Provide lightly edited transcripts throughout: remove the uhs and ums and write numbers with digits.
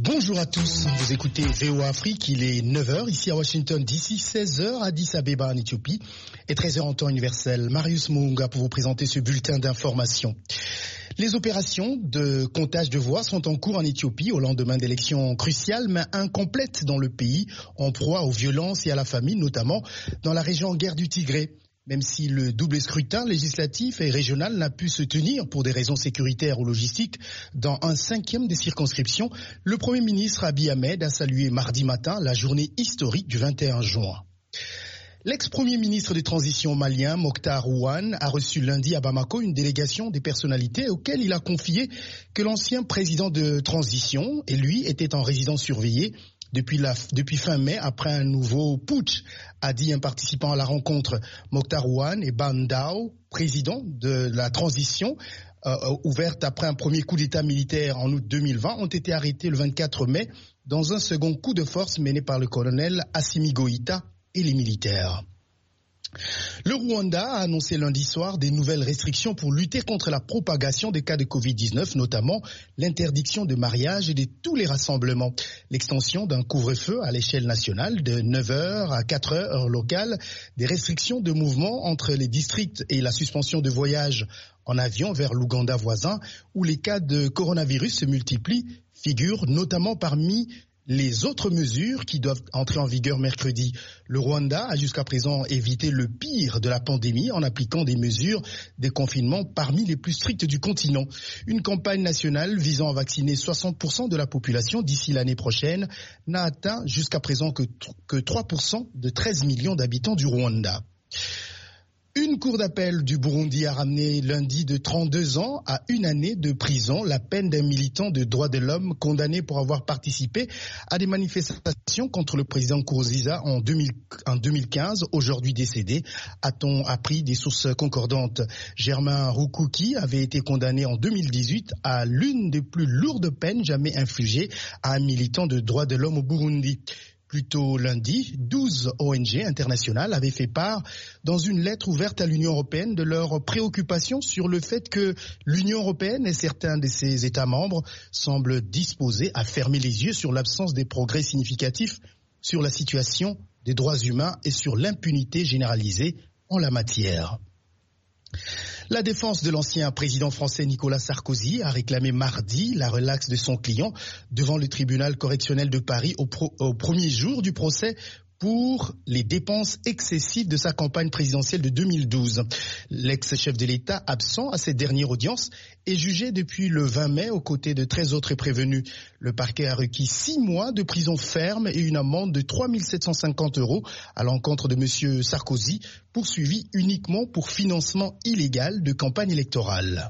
Bonjour à tous, vous écoutez VOA Afrique, il est 9h ici à Washington DC, 16h à Addis Abeba en Éthiopie et 13h en temps universel. Marius Muhunga pour vous présenter ce bulletin d'information. Les opérations de comptage de voix sont en cours en Éthiopie au lendemain d'élections cruciales mais incomplètes dans le pays, en proie aux violences et à la famine, notamment dans la région en guerre du Tigré. Même si le double scrutin législatif et régional n'a pu se tenir pour des raisons sécuritaires ou logistiques dans un cinquième des circonscriptions, le Premier ministre Abiy Ahmed a salué mardi matin la journée historique du 21 juin. L'ex-premier ministre de transition malien, Mokhtar Ouane, a reçu lundi à Bamako une délégation des personnalités auxquelles il a confié que l'ancien président de transition et lui étaient en résidence surveillée depuis fin mai, après un nouveau putsch, a dit un participant à la rencontre. Mokhtar Ouane et Bandao, président de la transition, ouverte après un premier coup d'État militaire en août 2020, ont été arrêtés le 24 mai dans un second coup de force mené par le colonel Assimi Goïta et les militaires. Le Rwanda a annoncé lundi soir des nouvelles restrictions pour lutter contre la propagation des cas de Covid-19, notamment l'interdiction de mariage et de tous les rassemblements, l'extension d'un couvre-feu à l'échelle nationale de 9h à 4h heure locale, des restrictions de mouvement entre les districts et la suspension de voyages en avion vers l'Ouganda voisin, où les cas de coronavirus se multiplient, figurent notamment parmi les autres mesures qui doivent entrer en vigueur mercredi. Le Rwanda a jusqu'à présent évité le pire de la pandémie en appliquant des mesures de confinement parmi les plus strictes du continent. Une campagne nationale visant à vacciner 60% de la population d'ici l'année prochaine n'a atteint jusqu'à présent que 3% de 13 millions d'habitants du Rwanda. Une cour d'appel du Burundi a ramené lundi de 32 ans à 1 année de prison la peine d'un militant de droits de l'homme condamné pour avoir participé à des manifestations contre le président Nkurunziza en 2015, aujourd'hui décédé, a-t-on appris des sources concordantes. Germain Rukuki avait été condamné en 2018 à l'une des plus lourdes peines jamais infligées à un militant de droits de l'homme au Burundi. Plus tôt lundi, 12 ONG internationales avaient fait part, dans une lettre ouverte à l'Union européenne, de leurs préoccupations sur le fait que l'Union européenne et certains de ses États membres semblent disposés à fermer les yeux sur l'absence des progrès significatifs sur la situation des droits humains et sur l'impunité généralisée en la matière. La défense de l'ancien président français Nicolas Sarkozy a réclamé mardi la relaxe de son client devant le tribunal correctionnel de Paris au premier jour du procès pour les dépenses excessives de sa campagne présidentielle de 2012. L'ex-chef de l'État, absent à cette dernière audience, est jugé depuis le 20 mai aux côtés de 13 autres prévenus. Le parquet a requis 6 mois de prison ferme et une amende de 3 750 € à l'encontre de M. Sarkozy, poursuivi uniquement pour financement illégal de campagne électorale.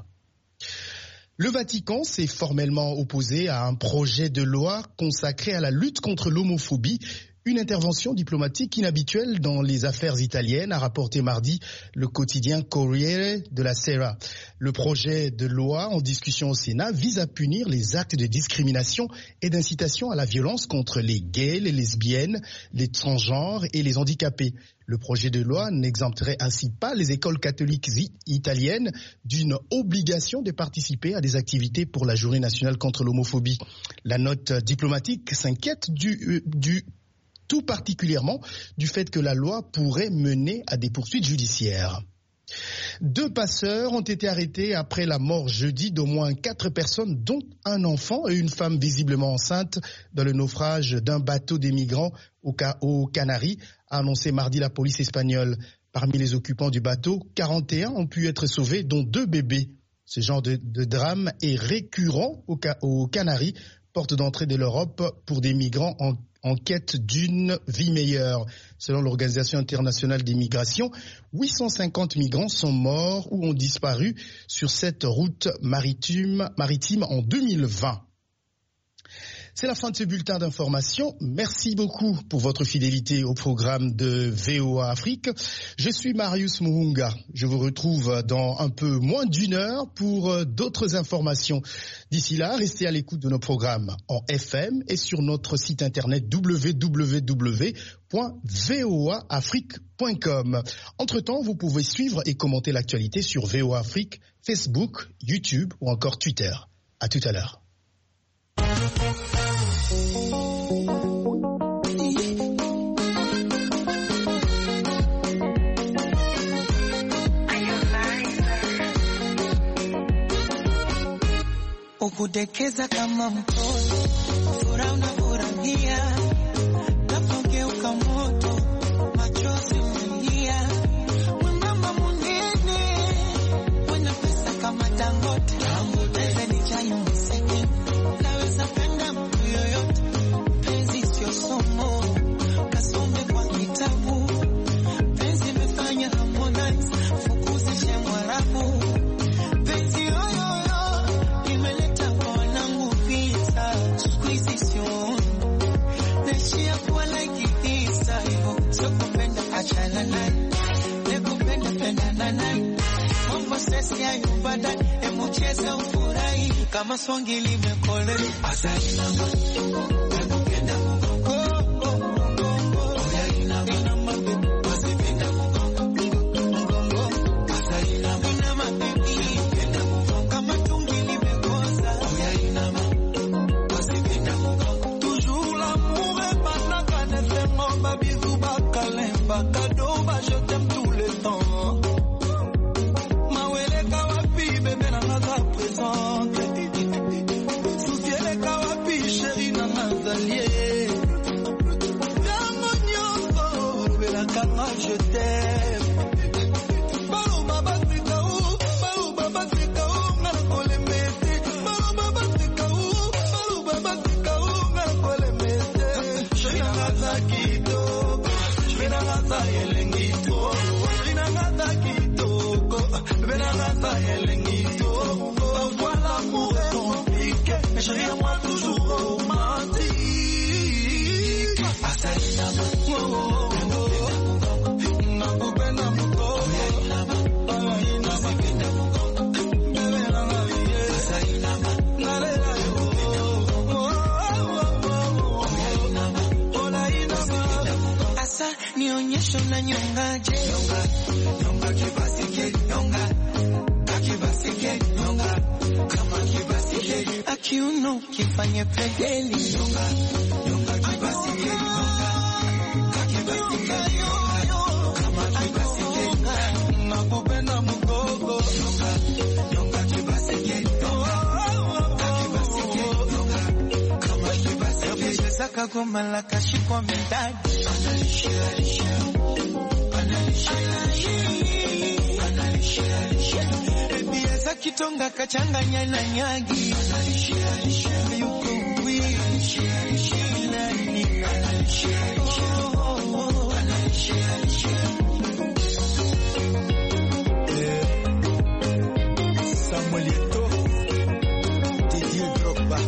Le Vatican s'est formellement opposé à un projet de loi consacré à la lutte contre l'homophobie. Une intervention diplomatique inhabituelle dans les affaires italiennes, a rapporté mardi le quotidien Corriere della Sera. Le projet de loi en discussion au Sénat vise à punir les actes de discrimination et d'incitation à la violence contre les gays, les lesbiennes, les transgenres et les handicapés. Le projet de loi n'exempterait ainsi pas les écoles catholiques italiennes d'une obligation de participer à des activités pour la Journée nationale contre l'homophobie. La note diplomatique s'inquiète tout particulièrement du fait que la loi pourrait mener à des poursuites judiciaires. 2 passeurs ont été arrêtés après la mort jeudi d'au moins 4 personnes, dont un enfant et une femme visiblement enceinte, dans le naufrage d'un bateau des migrants aux Canaries, a annoncé mardi la police espagnole. Parmi les occupants du bateau, 41 ont pu être sauvés, dont 2 bébés. Ce genre de drame est récurrent aux Canaries, porte d'entrée de l'Europe pour des migrants en quête d'une vie meilleure. Selon l'Organisation internationale des migrations, 850 migrants sont morts ou ont disparu sur cette route maritime en 2020. C'est la fin de ce bulletin d'information. Merci beaucoup pour votre fidélité au programme de VOA Afrique. Je suis Marius Muhunga. Je vous retrouve dans un peu moins d'1 heure pour d'autres informations. D'ici là, restez à l'écoute de nos programmes en FM et sur notre site internet www.voaafrique.com. Entre-temps, vous pouvez suivre et commenter l'actualité sur VOA Afrique, Facebook, YouTube ou encore Twitter. À tout à l'heure. ukudekeza kama mtoto, furaha unafurahia, napogeuka moto, machozi umelia, mama munene, wena pesa kama Dangote, naweza nijayo mseke, naweza penda mtu yoyote, penzi sio somo, kasome kwa kitabu, penzi mefanya Harmonize, fukuzishe Mwarabu, penzi yoyoyo, imeleta kwa wanangu visa, squeeze sio, nashia kuwa like this, sio kupenda achana naye, nekupenda penda naye, mambo sesi ya yubada, emucheza ufurahi, kama songi limekole, asali nama, nekupenda je t'aime tout le temps. Mawele kawapi, bébé na naza présente. Souciele kawapi, chérie na nazalie. Yango nyonso, bébé kama je t'aime. Baou baba sikau, ngana kole mete. Baou baba sikau, ngana kole mete. Chérie na naza kitoko, chérie na naza yelengi. Parfois l'amour est compliqué, mais je rien moi toujours romantique. Asaïnama, nakupenda mkoko, asa nionyesho na nyongaje, nyonga kibasike, nyonga kibasike, nyonga kama kibasike, akiuno kifanye pedeli, nyonga kibasike, nyonga kibasike, kama kibasike, nakupenda mgogo, nyonga kibasike, nyonga kibasike, nyonga kama kibasike, saka goma la kashikwa medadi, Ebieza kitonga kachanganya na nyagi, yuko Samuel Eto'o, Didier Drogba,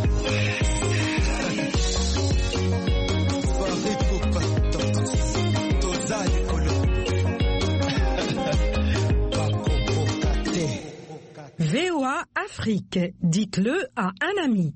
Farid Poupa, Tozali Kolo. VOA Afrique, dites-le à un ami.